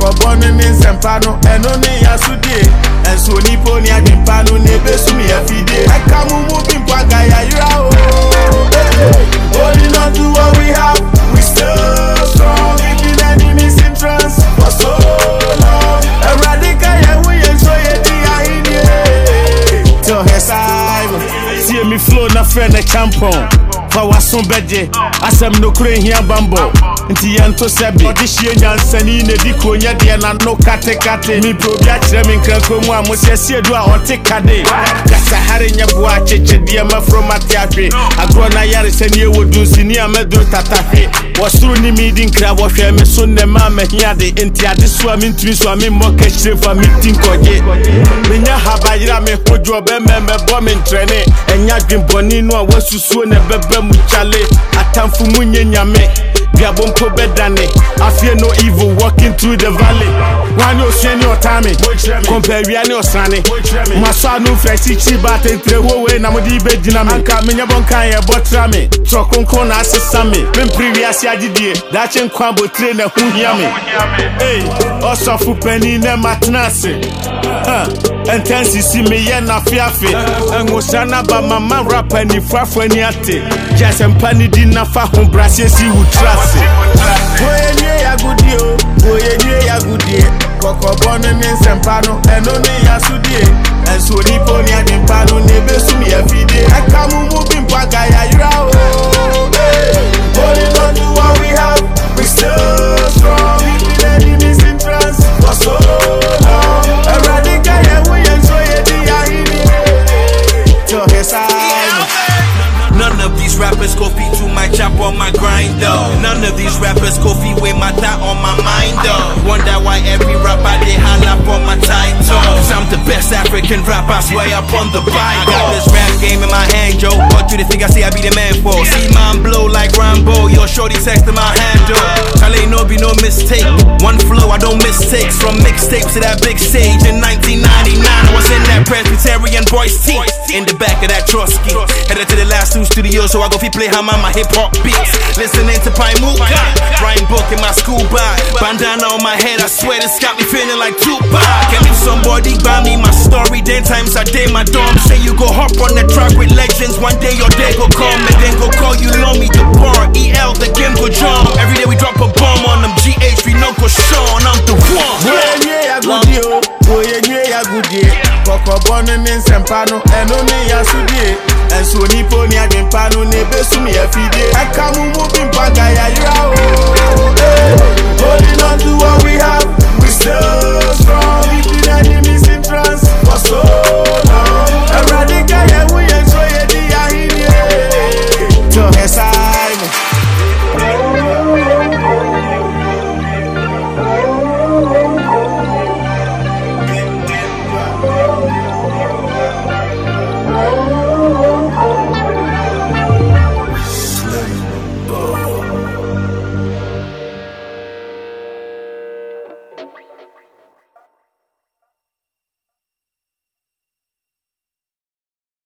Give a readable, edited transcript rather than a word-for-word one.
born in Sempano, and only Yasudi, and so Nipo near Gimpano, Nebesumi Afide. I come moving Pagaya, holding on to what we have, we still strong, keeping enemies in trance for so long. A radical, we enjoy it, till her side. See me flow, na friend a champon. Power son bedje, asem no kure here bambo. Nti yanto sebi, odishie nyansani ne diko nya de na no kate kate. Mi probia kire mi nkranko mu amosese edu a onte kade. Kasa hare nya boa cheche de ma from atiafe. Agro na yare sani ewodu sini amedu tatahwe. Wasuru ni mi di nkra wo hwe me so ne ma mahia de enti ade so ami ntumi so ami mo ka kire fa meeting koje. Menya habayira me hojo be me bo me ntrene. Enya dwemboni no a wasusuo ne bebe muchale atamfu munye nyame biabompo bedane afie no evil walking through the valley wani osiani otame compare wiani osane maso anu freshi chiba tentre howe na modi begina me anka menya bonkan ye botra me trokonko na asesa me mempri wiase agidie dache nkwa botre na huhia me osofu pani na matnase entensi si me ye na fiafe engosana ba mama rapper ni fafo ni ate just empani di na fa ho brase si wutrase oyenye ya gudio oyenye ya gudie koko bono ni Sempano enoni ya sudie enso nipo ni Gimpano nebesumi afide akamu mubi mpaga ya yirao holding on to what we have we still strong keeping enemies in trance for so long a radical yeah we enjoy it till his side. None of these rappers go feed to my chop on my grind though. None of these rappers go feed with my thought on my mind though. Wonder why every rapper they holla for my title. Cause I'm the best African rapper, I swear up on the Bible. I got this rap game in my hand, Joe. What do they think I say I be the man for? See mine blow like Rambo, yo shorty texting my handle. Charlie no be no mistake. One flow, I don't mistakes. From mixtapes to that big stage in 1999. I was in that Presbyterian boys team. In the back of that Trotsky. Headed to the last two studios, so I go fi play hammer my hip hop beats. Listening to Pai Muka, writing book in my school bag. Bandana on my head, I swear this got me feeling like Tupac. And if somebody buy me my story, then times I day my dorm. Say you go hop on the track with legends, one day your day go come, and then go call you Lomi the bar. EL the game go jump. Every day we drop a bomb on them. GH we no go Sean, I'm the one. Koko bono ni Sempano enoni ya sudie enso nipo ni Gimpano nebesumi afide akamu mubi mpaga ya yirao holding on to what we have